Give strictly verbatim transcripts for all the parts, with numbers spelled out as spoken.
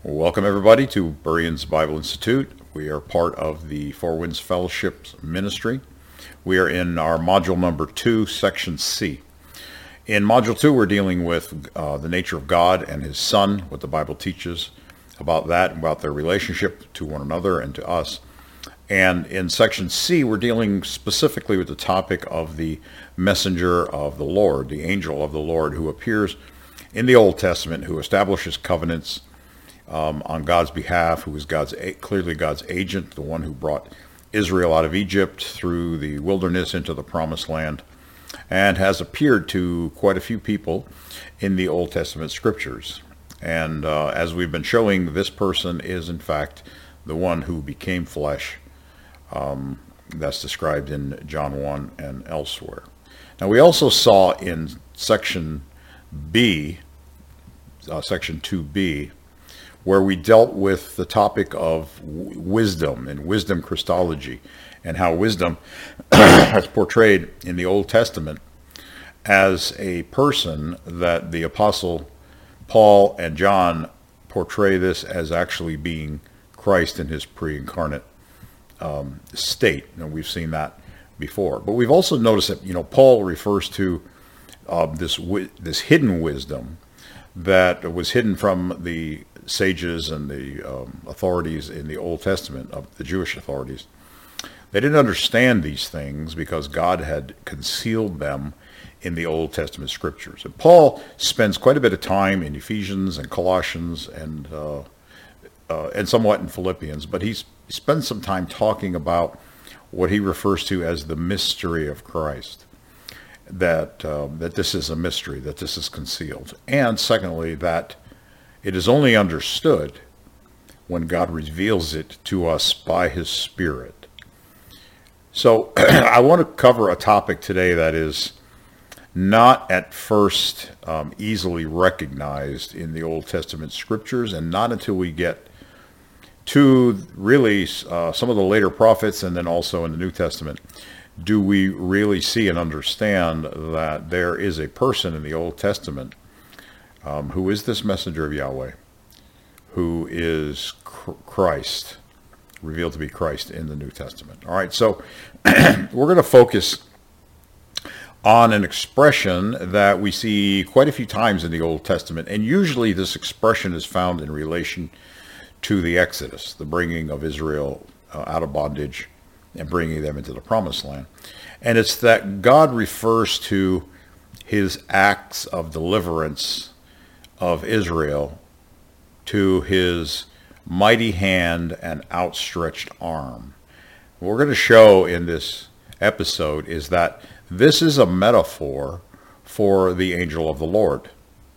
Welcome everybody to Bereans Bible Institute. We are part of the Four Winds Fellowship Ministry. We are in our module number two, section C. In module two, we're dealing with uh, the nature of God and his Son, what the Bible teaches about that, about their relationship to one another and to us. And in section C, we're dealing specifically with the topic of the messenger of the Lord, the angel of the Lord, who appears in the Old Testament, who establishes covenants um, on God's behalf, who is God's clearly God's agent, the one who brought Israel out of Egypt through the wilderness into the Promised Land, and has appeared to quite a few people in the Old Testament scriptures. And uh, as we've been showing, this person is in fact the one who became flesh. Um, that's described in John one and elsewhere. Now we also saw in section B, uh, section two B, where we dealt with the topic of w- wisdom and wisdom Christology, and how wisdom is portrayed in the Old Testament as a person that the Apostle Paul and John portray this as actually being Christ in his pre-incarnate um, state. And we've seen that before. But we've also noticed that, you know, Paul refers to uh, this wi- this hidden wisdom that was hidden from the sages and the um, authorities in the Old Testament, of the Jewish authorities. They didn't understand these things because God had concealed them in the Old Testament scriptures. And Paul spends quite a bit of time in Ephesians and Colossians and uh, uh, and somewhat in Philippians, but he's, he spends some time talking about what he refers to as the mystery of Christ. That uh, that this is a mystery, that this is concealed. And secondly, that it is only understood when God reveals it to us by his Spirit. So I want to cover a topic today that is not at first um, easily recognized in the Old Testament scriptures, and not until we get to really uh, some of the later prophets and then also in the New Testament do we really see and understand that there is a person in the Old Testament um, who is this messenger of Yahweh, who is cr- Christ, revealed to be Christ in the New Testament. All right, so we're going to focus on an expression that we see quite a few times in the Old Testament, and usually this expression is found in relation to the Exodus, the bringing of Israel uh, out of bondage and bringing them into the Promised Land. And it's that God refers to his acts of deliverance of Israel to his mighty hand and outstretched arm. What we're going to show in this episode is that this is a metaphor for the angel of the Lord.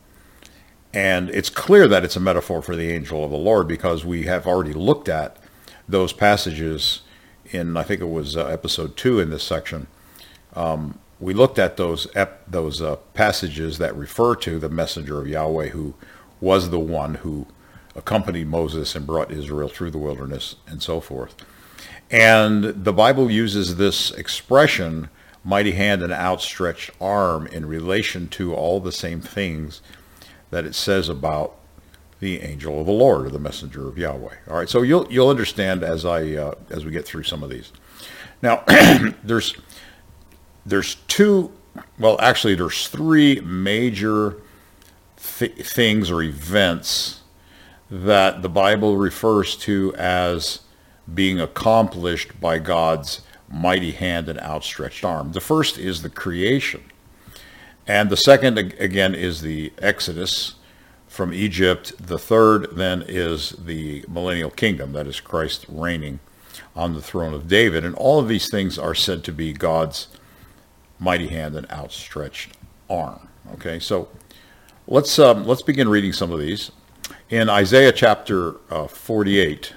And it's clear that it's a metaphor for the angel of the Lord because we have already looked at those passages in, I think it was uh, episode two in this section. Um, we looked at those ep- those uh, passages that refer to the messenger of Yahweh, who was the one who accompanied Moses and brought Israel through the wilderness and so forth. And the Bible uses this expression, mighty hand and outstretched arm, in relation to all the same things that it says about the angel of the Lord, or the messenger of Yahweh. All right, so you'll you'll understand as I uh, as we get through some of these. Now, there's there's two, well, actually, there's three major th- things or events that the Bible refers to as being accomplished by God's mighty hand and outstretched arm. The first is the creation, and the second, again, is the Exodus from Egypt. The third then is the millennial kingdom, that is Christ reigning on the throne of David. And all of these things are said to be God's mighty hand and outstretched arm. Okay, so let's um, let's begin reading some of these. In Isaiah chapter uh, forty-eight,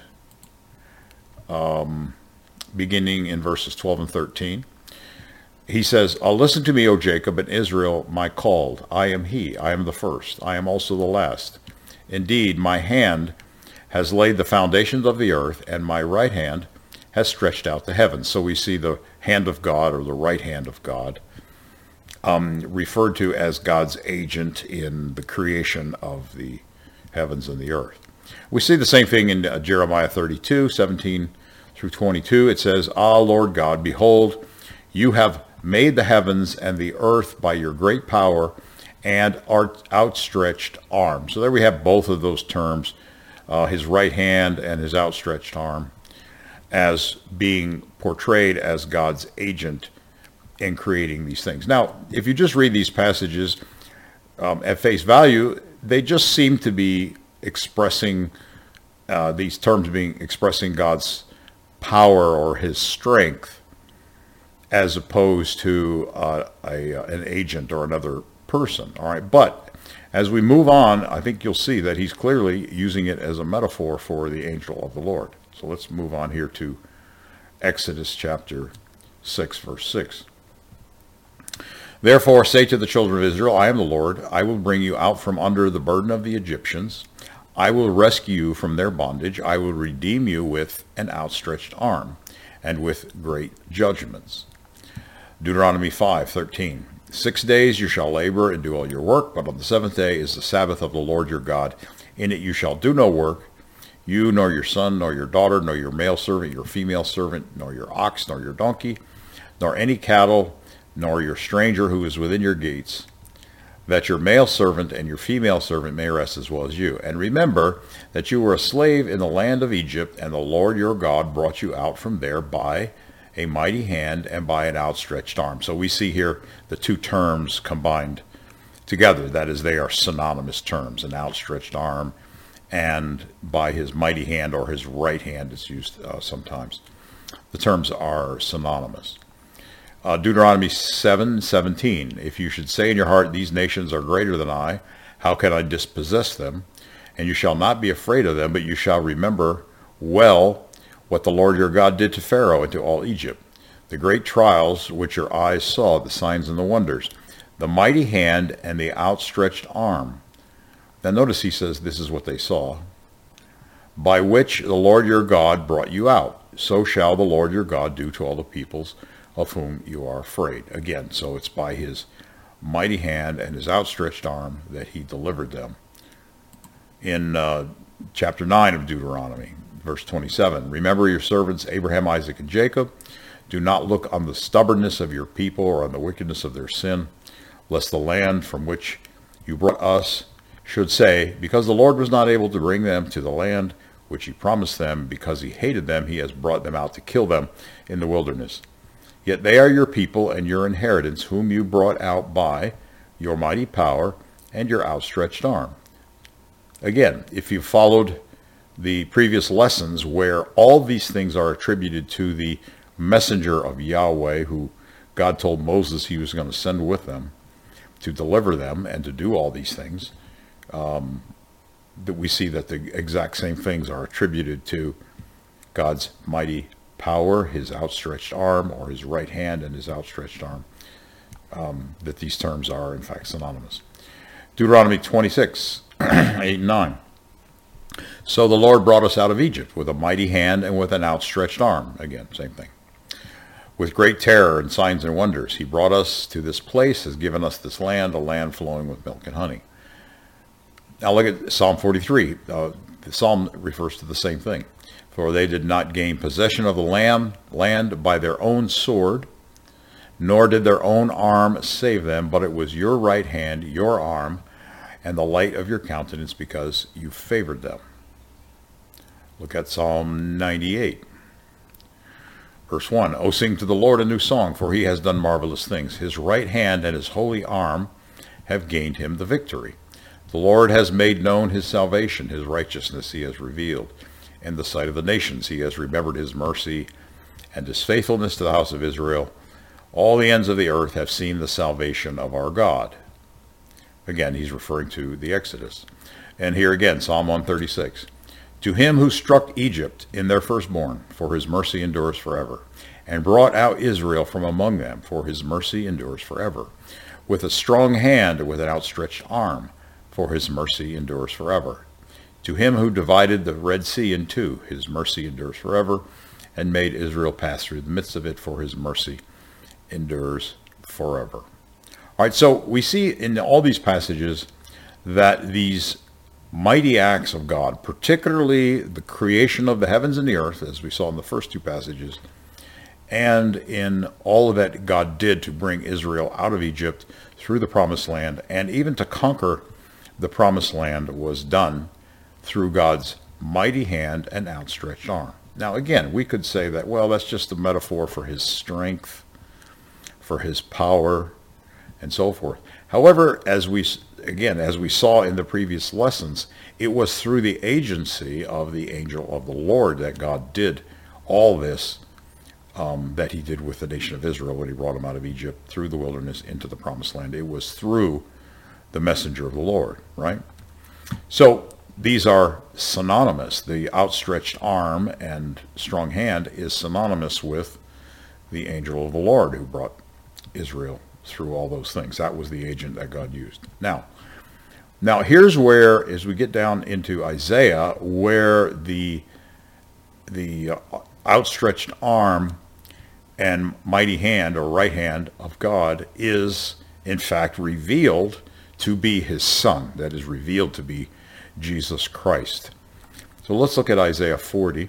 um, beginning in verses twelve and thirteen, he says, "I'll listen to me, O Jacob, and Israel, my called. I am he, I am the first, I am also the last. Indeed, my hand has laid the foundations of the earth, and my right hand has stretched out the heavens." So we see the hand of God, or the right hand of God, um, referred to as God's agent in the creation of the heavens and the earth. We see the same thing in uh, Jeremiah thirty-two, seventeen through twenty-two. It says, Ah, Lord God, behold, you have made the heavens and the earth by your great power and our outstretched arm. So there we have both of those terms, uh, his right hand and his outstretched arm, as being portrayed as God's agent in creating these things. Now, if you just read these passages um, at face value, they just seem to be expressing, uh, these terms being expressing God's power or his strength, as opposed to uh, a, an agent or another person. All right, but as we move on, I think you'll see that he's clearly using it as a metaphor for the angel of the Lord. So let's move on here to Exodus chapter six, verse six. Therefore say to the children of Israel, I am the Lord. I will bring you out from under the burden of the Egyptians. I will rescue you from their bondage. I will redeem you with an outstretched arm and with great judgments. Deuteronomy five thirteen. Six days you shall labor and do all your work, but on the seventh day is the Sabbath of the Lord your God. In it you shall do no work, you nor your son, nor your daughter, nor your male servant, your female servant, nor your ox, nor your donkey, nor any cattle, nor your stranger who is within your gates, that your male servant and your female servant may rest as well as you. And remember that you were a slave in the land of Egypt, and the Lord your God brought you out from there by a mighty hand and by an outstretched arm. So we see here the two terms combined together. That is, they are synonymous terms, an outstretched arm and by his mighty hand, or his right hand is used uh, sometimes. The terms are synonymous. Uh, Deuteronomy seven seventeen. If you should say in your heart, these nations are greater than I, how can I dispossess them? And you shall not be afraid of them, but you shall remember well what the Lord your God did to Pharaoh and to all Egypt, the great trials which your eyes saw, the signs and the wonders, the mighty hand and the outstretched arm. Now notice he says this is what they saw, by which the Lord your God brought you out. So shall the Lord your God do to all the peoples of whom you are afraid. Again, so it's by his mighty hand and his outstretched arm that he delivered them. In uh, chapter nine of Deuteronomy, verse twenty-seven, remember your servants Abraham, Isaac, and Jacob. Do not look on the stubbornness of your people or on the wickedness of their sin, lest the land from which you brought us should say, because the Lord was not able to bring them to the land which he promised them, because he hated them, he has brought them out to kill them in the wilderness. Yet they are your people and your inheritance, whom you brought out by your mighty power and your outstretched arm. Again, if you followed the previous lessons where all these things are attributed to the messenger of Yahweh, who God told Moses he was going to send with them to deliver them and to do all these things, um, that we see that the exact same things are attributed to God's mighty power, his outstretched arm, or his right hand and his outstretched arm, um, that these terms are in fact synonymous. Deuteronomy twenty-six, eight and nine. So the Lord brought us out of Egypt with a mighty hand and with an outstretched arm. Again, same thing. With great terror and signs and wonders, he brought us to this place, has given us this land, a land flowing with milk and honey. Now look at Psalm forty-three. Uh, the psalm refers to the same thing. For they did not gain possession of the land, land by their own sword, nor did their own arm save them, but it was your right hand, your arm, and the light of your countenance, because you favored them. Look at Psalm ninety-eight. Verse one, O sing to the Lord a new song, for he has done marvelous things. His right hand and his holy arm have gained him the victory. The Lord has made known his salvation, his righteousness he has revealed. In the sight of the nations he has remembered his mercy and his faithfulness to the house of Israel. All the ends of the earth have seen the salvation of our God. Again, he's referring to the Exodus. And here again, Psalm one thirty-six. To him who struck Egypt in their firstborn, for his mercy endures forever, and brought out Israel from among them, for his mercy endures forever, with a strong hand and with an outstretched arm, for his mercy endures forever. To him who divided the Red Sea in two, his mercy endures forever, and made Israel pass through the midst of it, for his mercy endures forever. All right, so we see in all these passages that these mighty acts of God, particularly the creation of the heavens and the earth, as we saw in the first two passages, and in all of that God did to bring Israel out of Egypt through the promised land, and even to conquer the promised land, was done through God's mighty hand and outstretched arm. Now again, we could say that, well, that's just a metaphor for his strength, for his power, and so forth. However, as we again, as we saw in the previous lessons, it was through the agency of the angel of the Lord that God did all this um, that he did with the nation of Israel when he brought them out of Egypt through the wilderness into the promised land. It was through the messenger of the Lord, right? So these are synonymous. The outstretched arm and strong hand is synonymous with the angel of the Lord who brought Israel through all those things. That was the agent that God used. Now, now here's where, as we get down into Isaiah, where the the uh, outstretched arm and mighty hand or right hand of God is in fact revealed to be his son. That is revealed to be Jesus Christ. So let's look at Isaiah forty.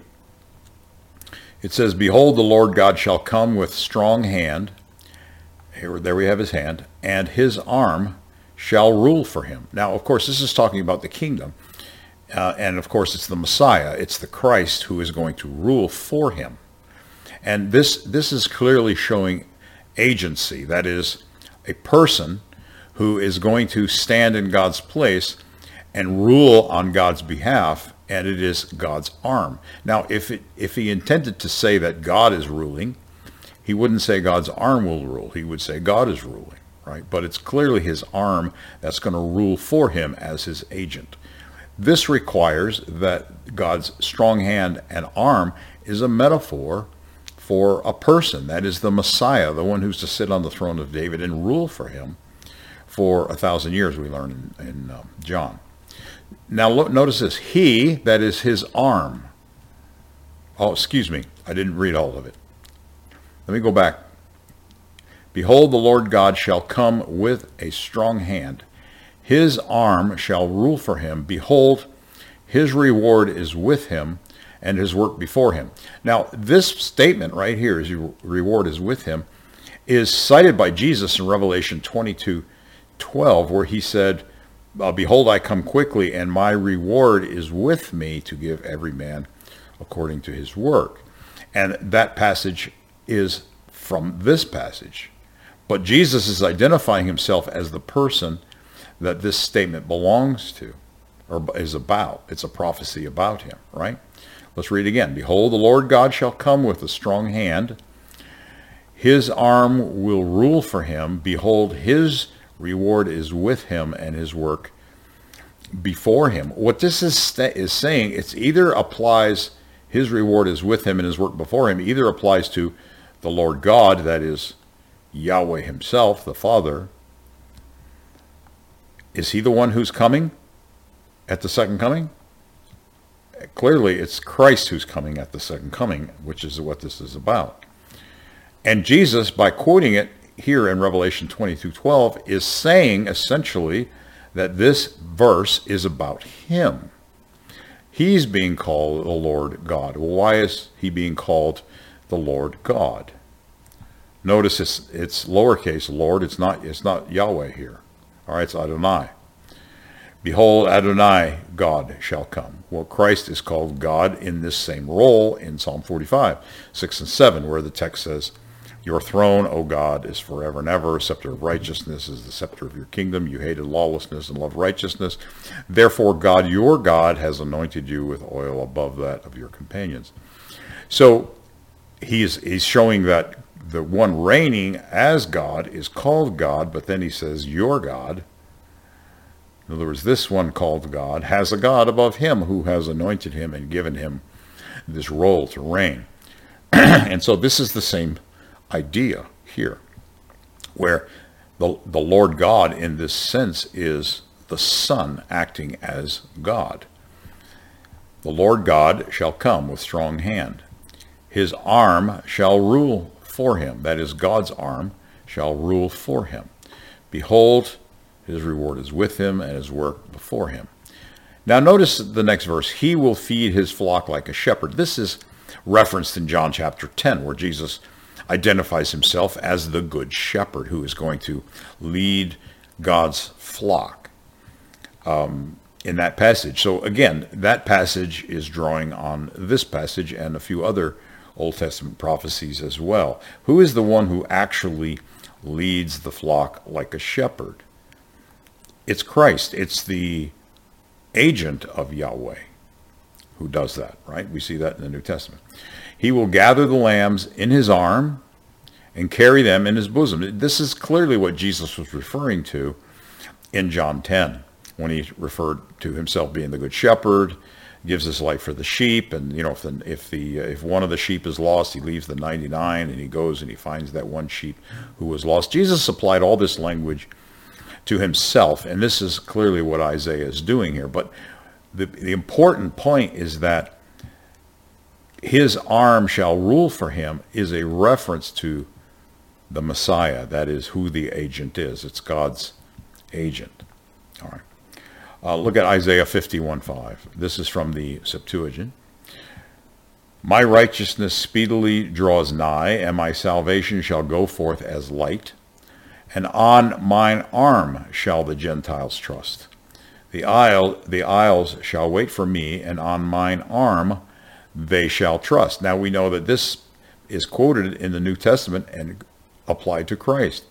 It says, "Behold, the Lord God shall come with strong hand." Here, there we have his hand, "and his arm shall rule for him." Now, of course, this is talking about the kingdom. Uh, and of course, it's the Messiah. It's the Christ who is going to rule for him. And this, this is clearly showing agency. That is, a person who is going to stand in God's place and rule on God's behalf, and it is God's arm. Now, if it, if he intended to say that God is ruling, he wouldn't say God's arm will rule. He would say God is ruling, right? But it's clearly his arm that's going to rule for him as his agent. This requires that God's strong hand and arm is a metaphor for a person. That is the Messiah, the one who's to sit on the throne of David and rule for him for a thousand years, we learn in, in uh, John. Now look, notice this. He, that is his arm. Oh, excuse me. I didn't read all of it. Let me go back. "Behold, the Lord God shall come with a strong hand. His arm shall rule for him. Behold, his reward is with him, and his work before him." Now, this statement right here, his reward is with him, is cited by Jesus in Revelation twenty-two twelve, where he said, "Behold, I come quickly, and my reward is with me to give every man according to his work." And that passage is from this passage. But Jesus is identifying himself as the person that this statement belongs to, or is about. It's a prophecy about him, right? Let's read again. "Behold, the Lord God shall come with a strong hand. His arm will rule for him. Behold, his reward is with him, and his work before him." What this is, is saying, it's either applies, his reward is with him and his work before him, either applies to the Lord God, that is Yahweh himself, the Father. Is he the one who's coming at the second coming? Clearly, it's Christ who's coming at the second coming, which is what this is about. And Jesus, by quoting it here in Revelation twenty-two twelve, is saying essentially that this verse is about him. He's being called the Lord God. Why is he being called the Lord God? Notice it's, it's lowercase Lord. It's not, it's not Yahweh here. All right, it's Adonai. "Behold, Adonai, God shall come." Well, Christ is called God in this same role in Psalm forty-five, six and seven, where the text says, "Your throne, O God, is forever and ever. A scepter of righteousness is the scepter of your kingdom. You hated lawlessness and loved righteousness. Therefore, God, your God, has anointed you with oil above that of your companions." So he's, he's showing that the one reigning as God is called God, but then he says, "your God." In other words, this one called God has a God above him who has anointed him and given him this role to reign. And so this is the same idea here, where the, the Lord God in this sense is the Son acting as God. "The Lord God shall come with strong hand. His arm shall rule for him." That is, God's arm shall rule for him. "Behold, his reward is with him, and his work before him." Now notice the next verse. He will feed his flock like a shepherd. This is referenced in John chapter ten, where Jesus identifies himself as the good shepherd who is going to lead God's flock um, in that passage. So again, that passage is drawing on this passage and a few other Old Testament prophecies as well. Who is the one who actually leads the flock like a shepherd? It's Christ. It's the agent of Yahweh who does that, right? We see that in the New Testament. He will gather the lambs in his arm and carry them in his bosom. This is clearly what Jesus was referring to in John ten, when he referred to himself being the good shepherd, gives his life for the sheep, and you know, if the, if the if one of the sheep is lost, he leaves the ninety-nine and he goes and he finds that one sheep who was lost. Jesus applied all this language to himself, and this is clearly what Isaiah is doing here. But the, the important point is that his arm shall rule for him is a reference to the Messiah. That is who the agent is. It's God's agent. All right. Uh, look at Isaiah fifty-one five. This is from the Septuagint. My righteousness speedily draws nigh, and my salvation shall go forth as light. And on mine arm shall the Gentiles trust. The isle, the isles shall wait for me, and on mine arm they shall trust. Now we know that this is quoted in the New Testament and applied to Christ.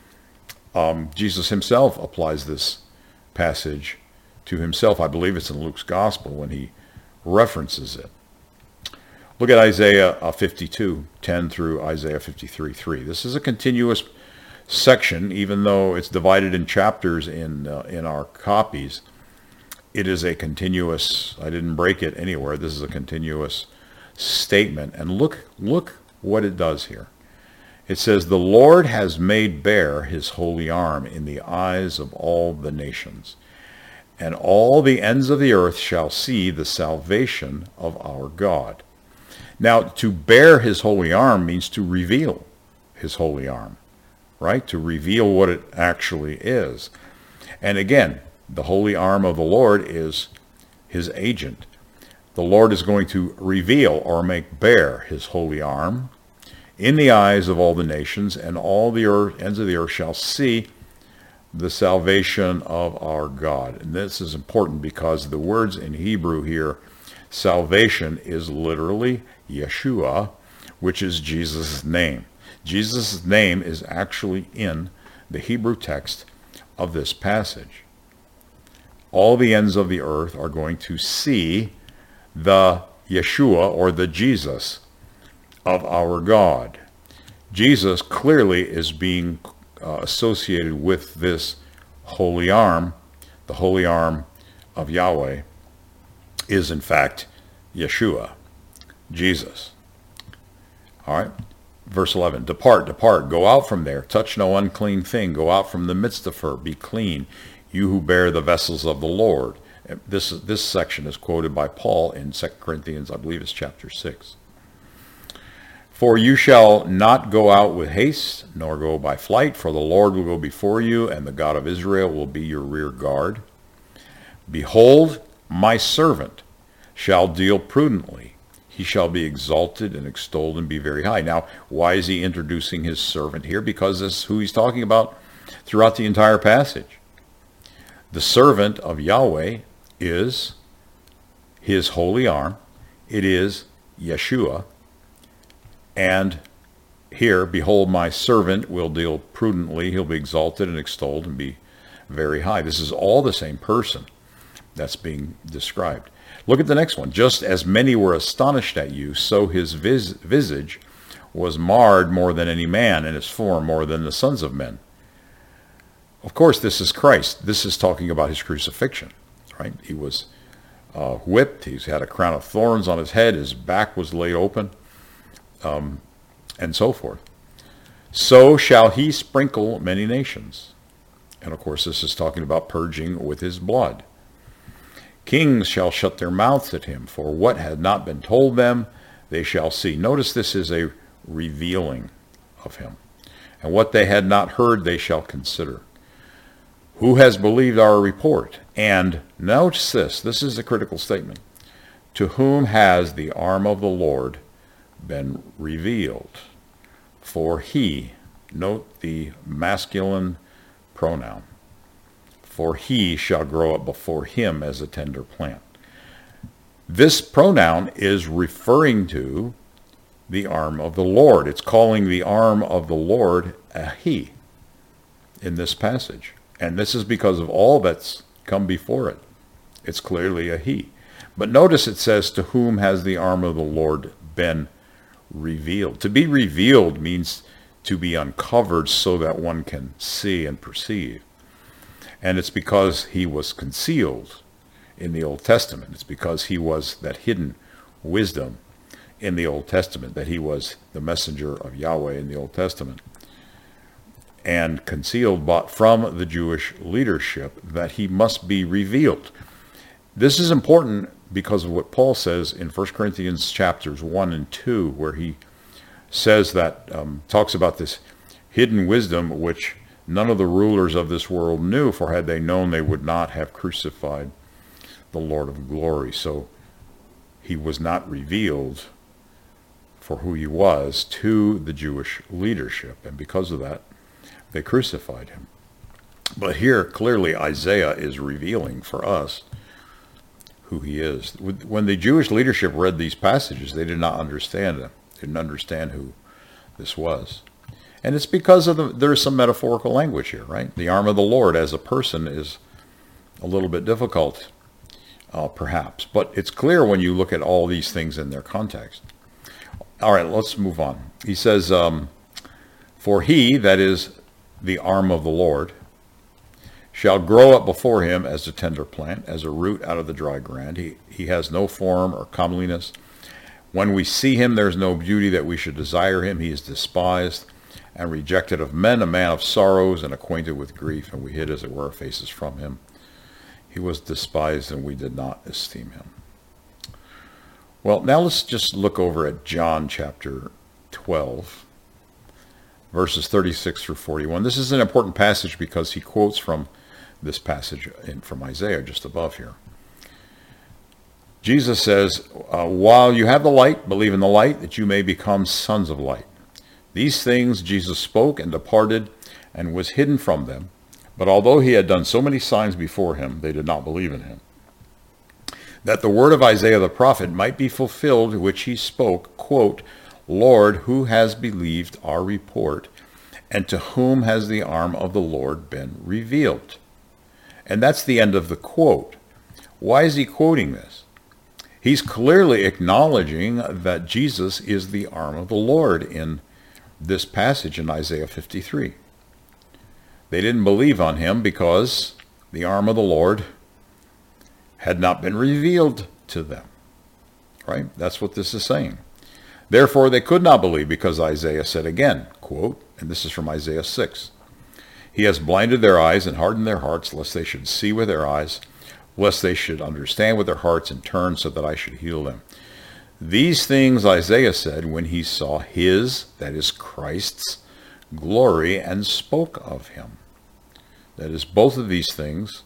Um, Jesus himself applies this passage to himself. I believe it's in Luke's Gospel when he references it. Look at Isaiah fifty-two ten through Isaiah fifty-three three. This is a continuous section, even though it's divided in chapters in uh, in our copies. It is a continuous, I didn't break it anywhere. This is a continuous statement. And look, look what it does here. It says, the Lord has made bare his holy arm in the eyes of all the nations, and all the ends of the earth shall see the salvation of our God. Now, to bear his holy arm means to reveal his holy arm, right? To reveal what it actually is. And again, the holy arm of the Lord is his agent. The Lord is going to reveal or make bare his holy arm in the eyes of all the nations, and all the earth, ends of the earth shall see the salvation of our God. And this is important because the words in Hebrew here, salvation, is literally Yeshua, which is Jesus' name. Jesus' name is actually in the Hebrew text of this passage. All the ends of the earth are going to see the Yeshua, or the Jesus of our God. Jesus clearly is being uh, associated with this holy arm. The holy arm of Yahweh is in fact Yeshua, Jesus. All right. Verse eleven, depart, depart, go out from there, touch no unclean thing, go out from the midst of her, be clean, you who bear the vessels of the Lord. This, this section is quoted by Paul in Second Corinthians, I believe it's chapter six. For you shall not go out with haste, nor go by flight, for the Lord will go before you, and the God of Israel will be your rear guard. Behold, my servant shall deal prudently. He shall be exalted and extolled and be very high. Now, why is he introducing his servant here? Because this is who he's talking about throughout the entire passage. The servant of Yahweh is his holy arm. It is Yeshua. And here, behold, my servant will deal prudently. He'll be exalted and extolled and be very high. This is all the same person that's being described. Look at the next one. Just as many were astonished at you, so his vis visage was marred more than any man, and his form more than the sons of men. Of course, this is Christ. This is talking about his crucifixion, right? He was uh, whipped. He's had a crown of thorns on his head. His back was laid open, um, and so forth. So shall he sprinkle many nations. And of course, this is talking about purging with his blood. Kings shall shut their mouths at him, for what had not been told them, they shall see. Notice this is a revealing of him. And what they had not heard, they shall consider. Who has believed our report? And notice this, this is a critical statement. To whom has the arm of the Lord been revealed? For he, note the masculine pronoun, for he shall grow up before him as a tender plant. This pronoun is referring to the arm of the Lord. It's calling the arm of the Lord a he in this passage. And this is because of all that's come before it. It's clearly a he. But notice it says, to whom has the arm of the Lord been revealed? To be revealed means to be uncovered so that one can see and perceive. And it's because he was concealed in the Old Testament. It's because he was that hidden wisdom in the Old Testament, that he was the messenger of Yahweh in the Old Testament, and concealed from the Jewish leadership, that he must be revealed. This is important because of what Paul says in First Corinthians chapters one and two, where he says that, um, talks about this hidden wisdom which none of the rulers of this world knew, for had they known, they would not have crucified the Lord of glory. So he was not revealed for who he was to the Jewish leadership, and because of that, they crucified him. But here, clearly, Isaiah is revealing for us who he is. When the Jewish leadership read these passages, they did not understand them. They didn't understand who this was. And it's because of the, there's some metaphorical language here, right? The arm of the Lord as a person is a little bit difficult, uh, perhaps. But it's clear when you look at all these things in their context. All right, let's move on. He says, um, for he, that is the arm of the Lord, shall grow up before him as a tender plant, as a root out of the dry ground. He, he has no form or comeliness. When we see him, there is no beauty that we should desire him. He is despised and rejected of men, a man of sorrows and acquainted with grief, and we hid, as it were, our faces from him. He was despised, and we did not esteem him. Well, now let's just look over at John chapter twelve, verses thirty-six through forty-one. This is an important passage because he quotes from this passage in, from Isaiah just above here. Jesus says, uh, while you have the light, believe in the light, that you may become sons of light. These things Jesus spoke and departed and was hidden from them. But although he had done so many signs before him, they did not believe in him. That the word of Isaiah the prophet might be fulfilled, which he spoke, quote, Lord, who has believed our report, and to whom has the arm of the Lord been revealed? And that's the end of the quote. Why is he quoting this? He's clearly acknowledging that Jesus is the arm of the Lord in this passage in Isaiah fifty-three. They didn't believe on him because the arm of the Lord had not been revealed to them. Right? That's what this is saying. Therefore, they could not believe because Isaiah said again, quote, and this is from Isaiah six, he has blinded their eyes and hardened their hearts, lest they should see with their eyes, lest they should understand with their hearts and turn so that I should heal them. These things Isaiah said when he saw his, that is Christ's, glory and spoke of him. That is, both of these things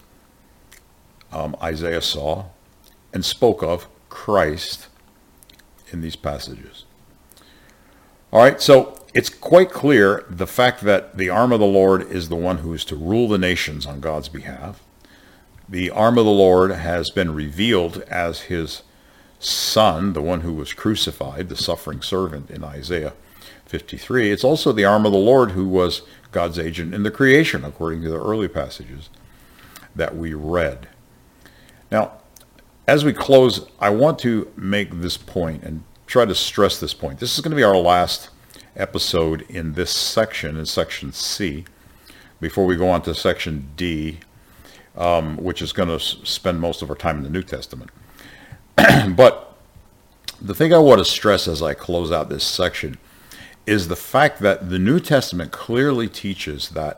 um, Isaiah saw and spoke of Christ in these passages. All right, so it's quite clear the fact that the arm of the Lord is the one who is to rule the nations on God's behalf. The arm of the Lord has been revealed as his son, the one who was crucified, the suffering servant in Isaiah fifty-three. It's also the arm of the Lord who was God's agent in the creation, according to the early passages that we read. Now, as we close, I want to make this point and try to stress this point. This is going to be our last episode in this section, in section C, before we go on to section D, um, which is going to spend most of our time in the New Testament. But the thing I want to stress as I close out this section is the fact that the New Testament clearly teaches that,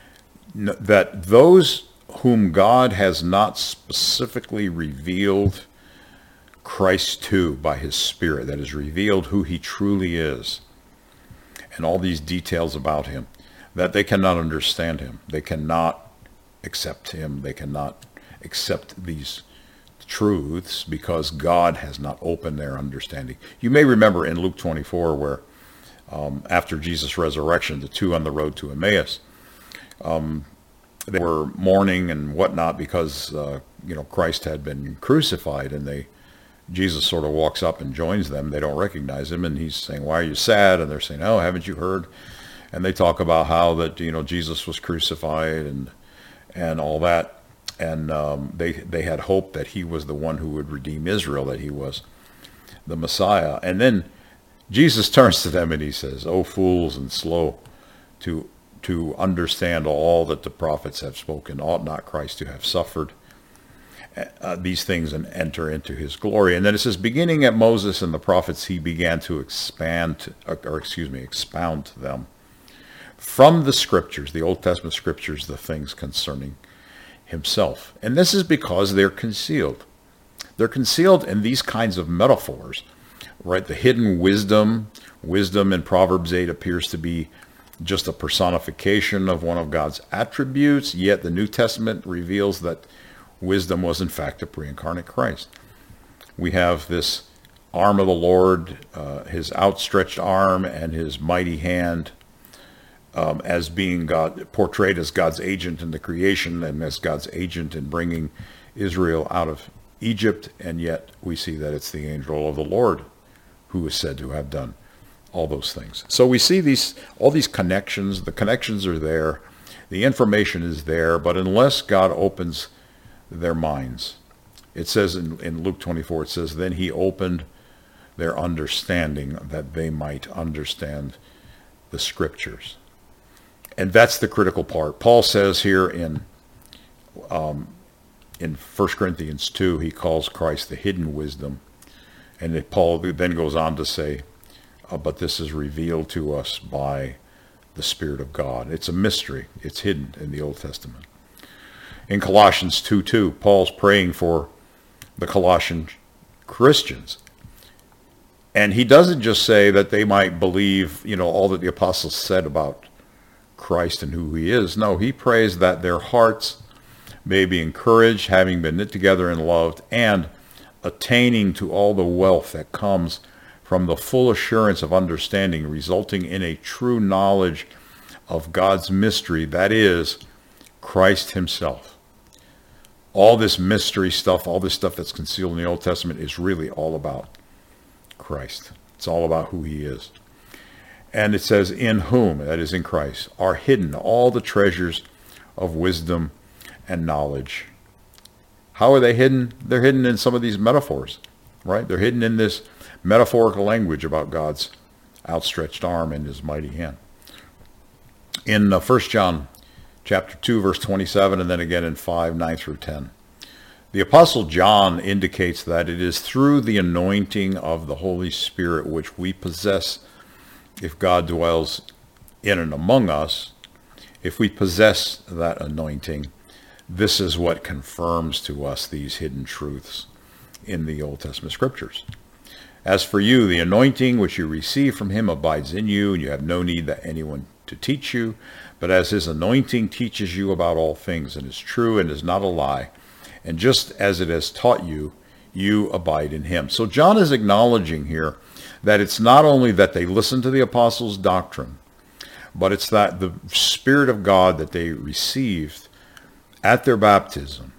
that those whom God has not specifically revealed Christ to by his Spirit, that is, revealed who he truly is, and all these details about him, that they cannot understand him. They cannot accept him. They cannot accept these truths because God has not opened their understanding. You may remember in Luke twenty-four where um, after Jesus' resurrection, the two on the road to Emmaus, um, they were mourning and whatnot because uh, you know Christ had been crucified, and they Jesus sort of walks up and joins them. They don't recognize him, and he's saying, "Why are you sad?" And they're saying, "Oh, haven't you heard?" And they talk about how that you know Jesus was crucified and and all that. And um, they they had hope that he was the one who would redeem Israel, that he was the Messiah. And then Jesus turns to them and he says, "O fools and slow to to understand all that the prophets have spoken, ought not Christ to have suffered uh, these things and enter into his glory?" And then it says, beginning at Moses and the prophets, he began to expand, or excuse me, expound to them from the scriptures, the Old Testament scriptures, the things concerning himself. And this is because they're concealed. They're concealed in these kinds of metaphors, right? The hidden wisdom, wisdom in Proverbs eight appears to be just a personification of one of God's attributes, yet the New Testament reveals that wisdom was in fact a pre-incarnate Christ. We have this arm of the Lord, uh, his outstretched arm and his mighty hand, Um, as being God, portrayed as God's agent in the creation and as God's agent in bringing Israel out of Egypt, and yet we see that it's the angel of the Lord who is said to have done all those things. So we see these, all these connections. The connections are there, the information is there, but unless God opens their minds, it says in, in Luke twenty-four, it says, then he opened their understanding that they might understand the scriptures. And that's the critical part. Paul says here in um, in First Corinthians two, he calls Christ the hidden wisdom. And it, Paul then goes on to say, uh, but this is revealed to us by the Spirit of God. It's a mystery. It's hidden in the Old Testament. In Colossians two two, Paul's praying for the Colossian Christians. And he doesn't just say that they might believe, you know, all that the apostles said about Christ and who he is. No, he prays that their hearts may be encouraged, having been knit together and loved, and attaining to all the wealth that comes from the full assurance of understanding, resulting in a true knowledge of God's mystery, that is, Christ himself. All this mystery stuff, all this stuff that's concealed in the Old Testament is really all about Christ. It's all about who he is. And it says, in whom, that is in Christ, are hidden all the treasures of wisdom and knowledge. How are they hidden? They're hidden in some of these metaphors, right? They're hidden in this metaphorical language about God's outstretched arm and his mighty hand. In uh, First John chapter two, verse twenty-seven, and then again in five, nine through ten, the Apostle John indicates that it is through the anointing of the Holy Spirit which we possess. If God dwells in and among us, if we possess that anointing, this is what confirms to us these hidden truths in the Old Testament scriptures. As for you, the anointing which you receive from him abides in you, and you have no need that anyone to teach you, but as his anointing teaches you about all things, and is true and is not a lie, and just as it has taught you, you abide in him. So John is acknowledging here that it's not only that they listen to the apostles' doctrine, but it's that the Spirit of God that they received at their baptism,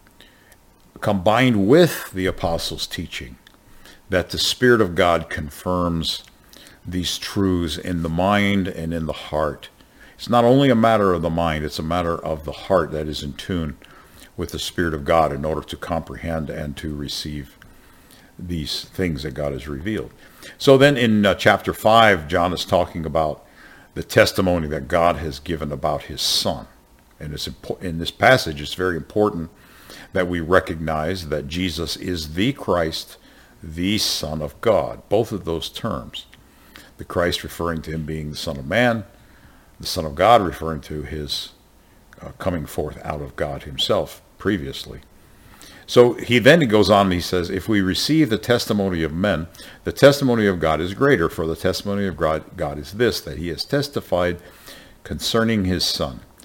combined with the apostles' teaching, that the Spirit of God confirms these truths in the mind and in the heart. It's not only a matter of the mind, it's a matter of the heart that is in tune with the Spirit of God in order to comprehend and to receive these things that God has revealed. So then in uh, chapter five, John is talking about the testimony that God has given about his Son. And it's impo- in this passage, it's very important that we recognize that Jesus is the Christ, the Son of God. Both of those terms. The Christ referring to him being the Son of Man, the Son of God referring to his uh, coming forth out of God himself previously. So he then goes on and he says, if we receive the testimony of men, the testimony of God is greater, for the testimony of God, God is this, that he has testified concerning his Son.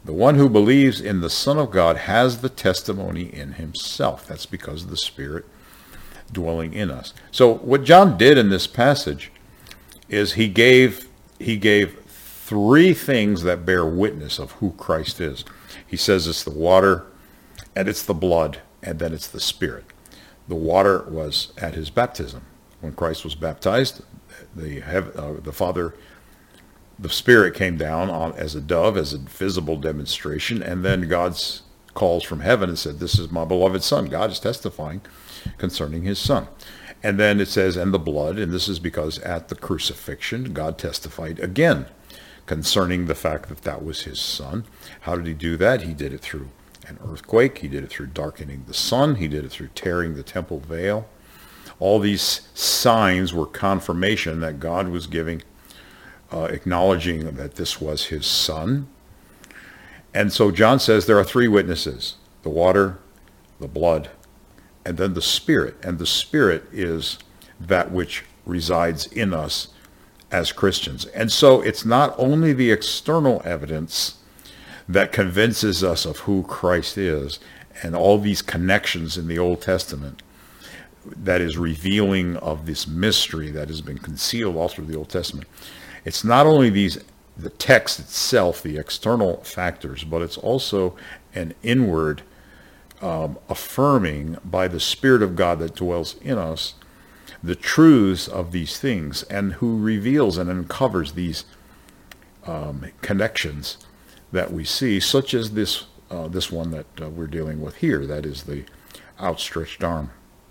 The one who believes in the Son of God has the testimony in himself. That's because of the Spirit dwelling in us. So what John did in this passage is he gave he gave three things that bear witness of who Christ is. He says it's the water, and it's the blood, and then it's the Spirit. The water was at his baptism. When Christ was baptized, the uh, the Father, the Spirit came down on as a dove, as a visible demonstration, and then God's calls from heaven and said, "This is my beloved Son." God is testifying concerning his Son. And then it says, "and the blood," and this is because at the crucifixion, God testified again concerning the fact that that was his Son. How did he do that? He did it through an earthquake. He did it through darkening the sun. He did it through tearing the temple veil. All these signs were confirmation that God was giving, uh, acknowledging that this was his Son. And so John says there are three witnesses: the water, the blood, and then the Spirit. And the Spirit is that which resides in us as Christians. And so it's not only the external evidence that convinces us of who Christ is and all these connections in the Old Testament that is revealing of this mystery that has been concealed all through the Old Testament. It's not only these the text itself, the external factors, but it's also an inward um, affirming by the Spirit of God that dwells in us the truths of these things, and who reveals and uncovers these um, connections that we see, such as this uh, this one that uh, we're dealing with here, that is the outstretched arm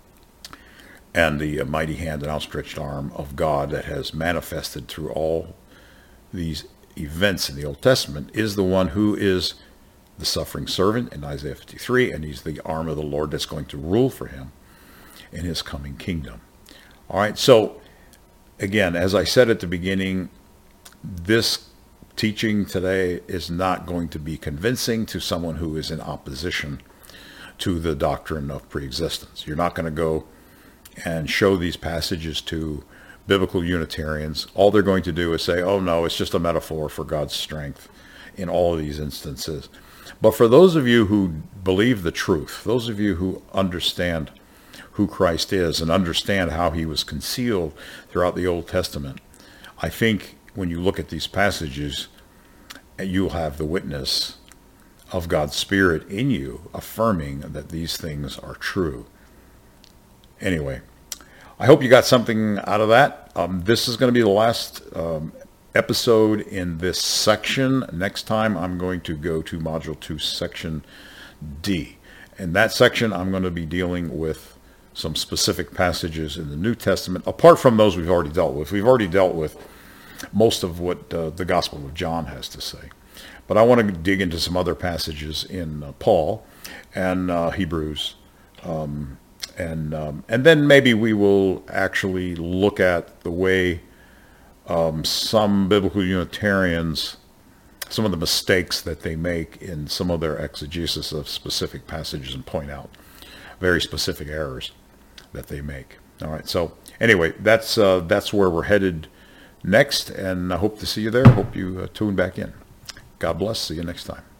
and the uh, mighty hand and outstretched arm of God that has manifested through all these events in the Old Testament, is the one who is the suffering servant in Isaiah fifty-three, and he's the arm of the Lord that's going to rule for him in his coming kingdom. All right, so again, as I said at the beginning, this teaching today is not going to be convincing to someone who is in opposition to the doctrine of preexistence. You're not going to go and show these passages to biblical Unitarians. All they're going to do is say, oh no, it's just a metaphor for God's strength in all of these instances. But for those of you who believe the truth, those of you who understand who Christ is and understand how he was concealed throughout the Old Testament, I think when you look at these passages, you'll have the witness of God's Spirit in you affirming that these things are true. Anyway, I hope you got something out of that. Um, this is going to be the last um, episode in this section. Next time I'm going to go to Module two, Section D. In that section, I'm going to be dealing with some specific passages in the New Testament, apart from those we've already dealt with. We've already dealt with most of what uh, the Gospel of John has to say. But I want to dig into some other passages in uh, Paul and uh, Hebrews. Um, and um, and then maybe we will actually look at the way um, some biblical Unitarians, some of the mistakes that they make in some of their exegesis of specific passages, and point out very specific errors that they make. All right, so anyway, that's uh, that's where we're headed next, and I hope to see you there. Hope you uh, tune back in. God bless. See you next time.